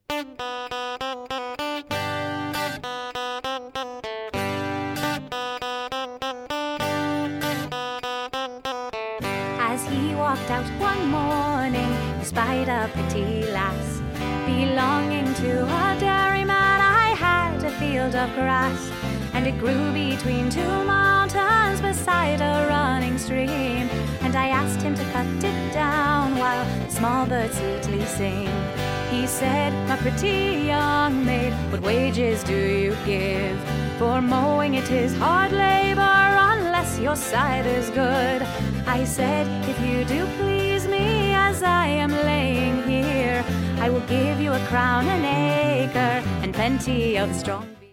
As he walked out one morning, he spied a pretty lass belonging to a dairyman. I had a field of grass, and it grew between two mountains beside a running stream. And I asked him to cut it down while the small birds sweetly sing. He said, "My pretty young maid, what wages do you give? For mowing it is hard labor unless your scythe is good." I said, "If you do please me as I am laying here, I will give you a crown an acre and plenty of strong